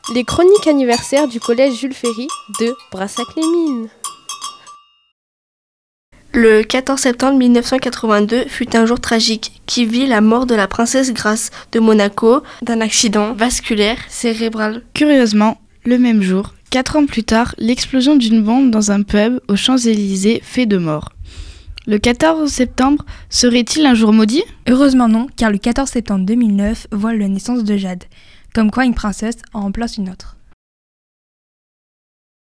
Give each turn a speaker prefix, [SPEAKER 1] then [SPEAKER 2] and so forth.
[SPEAKER 1] Les chroniques anniversaires du collège Jules Ferry de Brassac-les-Mines.
[SPEAKER 2] Le 14 septembre 1982 fut un jour tragique qui vit la mort de la princesse Grace de Monaco d'un accident vasculaire cérébral.
[SPEAKER 3] Curieusement, le même jour, 4 ans plus tard, l'explosion d'une bombe dans un pub aux Champs-Élysées fait 2 morts. Le 14 septembre serait-il un jour maudit ?
[SPEAKER 4] Heureusement non, car le 14 septembre 2009 voit la naissance de Jade. Comme quoi une princesse en remplace une autre.